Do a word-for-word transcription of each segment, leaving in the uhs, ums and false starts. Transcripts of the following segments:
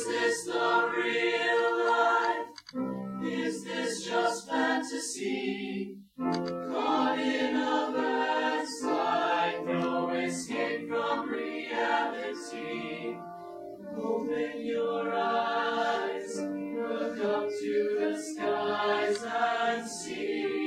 this the real life? Is this just fantasy? Caught in a landslide, no escape from reality. Open your eyes, look up to the skies and see.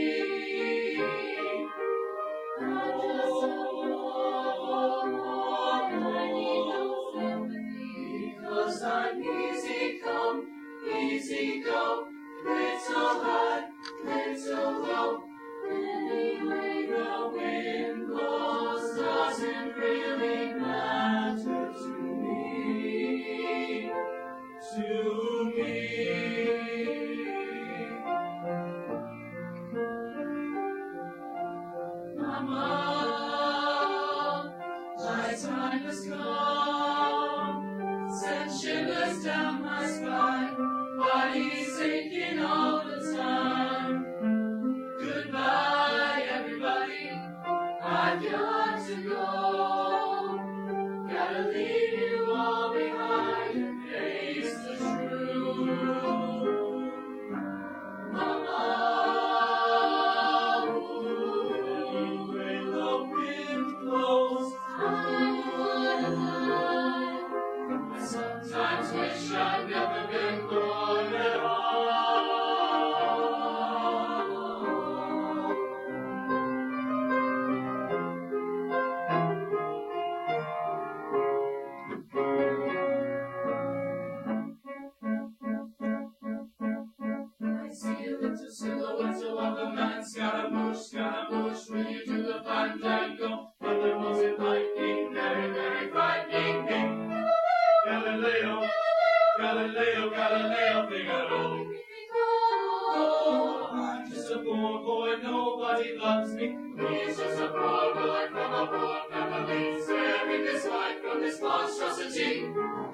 Because I'm easy come, easy go, little high, little low. Anyway the wind blows doesn't really matter to me, to me. Mama, my time has come, send shivers down my spine, body's aching all the time. Goodbye, everybody, I've got to go. Gotta leave you all behind and face the truth. Mama, ooh, when the wind blows, I wanna fly. I sometimes wish I'd never been born at all. I see a little silhouette of a man, Scaramouche, Scaramouche, will you do the fandango? But there was a lightning, very, very frightening me. Galileo, Galileo, Galileo, Figaro. Oh, I'm just a poor boy, nobody loves me. He's just a poor boy from a poor family, sparing his life from this monstrosity.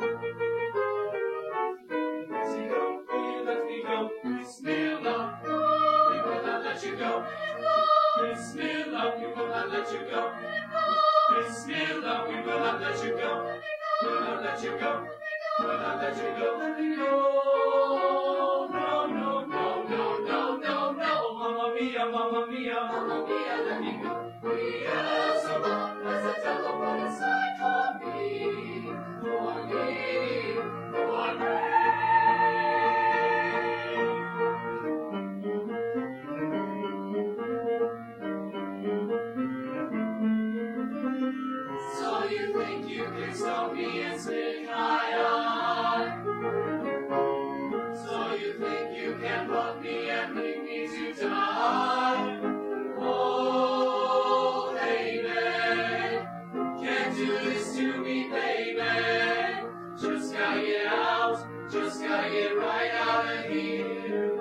Let me go, will you let me go? Bismillah, we will not let you go. Bismillah, we will not let you go. Bismillah, we will not let you go. We will not let you go. We will not let you go. Let me go. No, no, no, no, no, no, no. Mamma mia, mamma mia, mamma mia, let me go. Beelzebub has a telephone inside for me, for me, for me. So you think you can stop me and stick my eye? So you think you can love me and leave me to die? Oh, baby, can't do this to me, baby. Just gotta get out, just gotta get right out of here.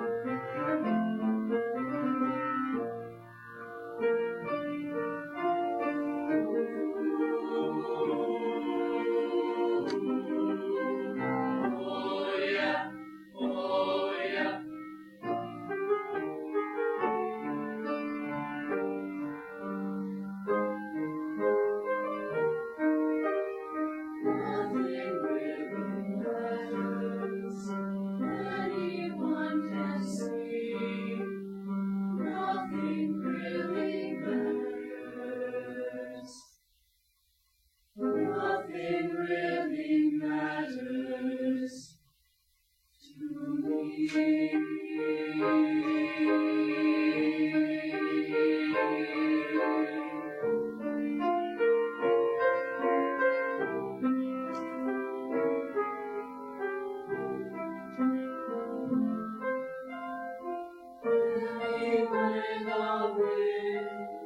Oh yeah, oh yeah. Nothing really matters. Anyone can see. Nothing really matters. Nothing really matters to me. Anyway, the wind